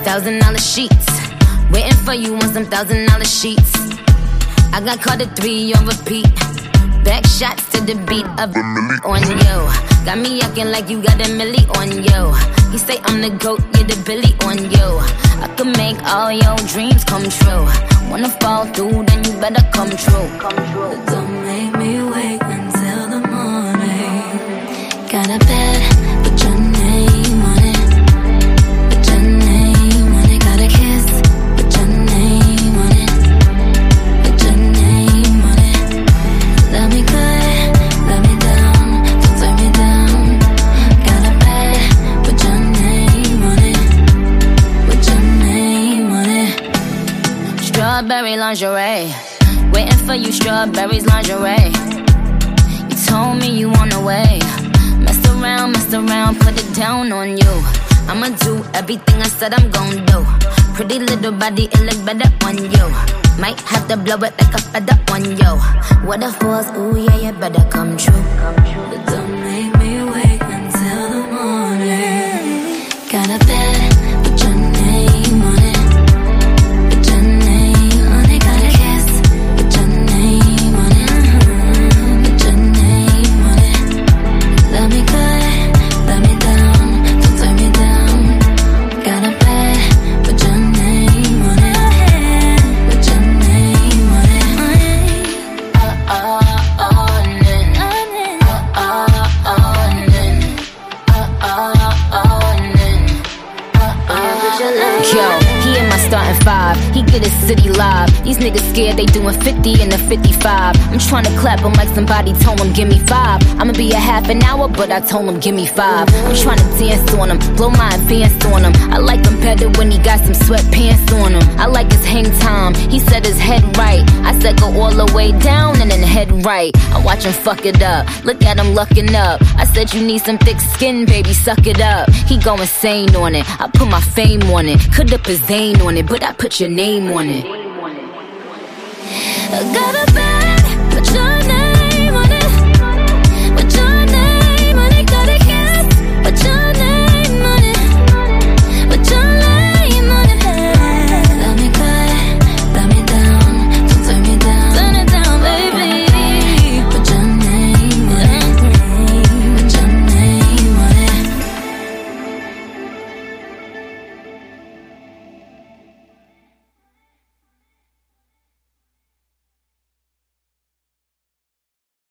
$1,000 sheets. Waiting for you on some $1,000 sheets. I got caught at 3 on repeat. Back shots to the beat of the milli on you. Got me acting like you got a milli on you. He say I'm the GOAT, you're the Billy on you. I could make all your dreams come true. Wanna fall through, then you better come true. But don't make me wait until the morning. Got a bed, put your name on it. Put your name on it. Got a kiss, put your name on it. Put your name on it. Love me good, love me down, don't turn me down. Got a bed, put your name on it. Put your name on it. Strawberry lingerie. Waiting for you, strawberries lingerie. You told me you on the way. Mess around, put it down on you. I'ma do everything I said I'm gon' do. Pretty little body, it look better on you. Might have to blow it like a feather on you. What if was, ooh yeah, you better come true. But don't make me wait until the morning. Got a bed, put your name on it. Put your name on it. Got a kiss, put your name on it. Put your name on it. Love me good, love me down, don't turn me down. Got a bed, put your name on it. Put your name on it. Yo, he in my starting 5. He get his city live. These niggas scared they doing 50 in the 55. I'm tryna clap him like somebody told him give me 5. I'ma be a half an hour, but I told him give me 5. I'm tryna dance on him, blow my advance on him. I like him better when he got some sweatpants on him. I like his hang time, he said his head right. I said go all the way down and then head right. I watch him fuck it up, look at him lucking up. I said you need some thick skin, baby, suck it up. He go insane on it, I put my fame on it. Could have put Zane on it, but I put your name on it. I got a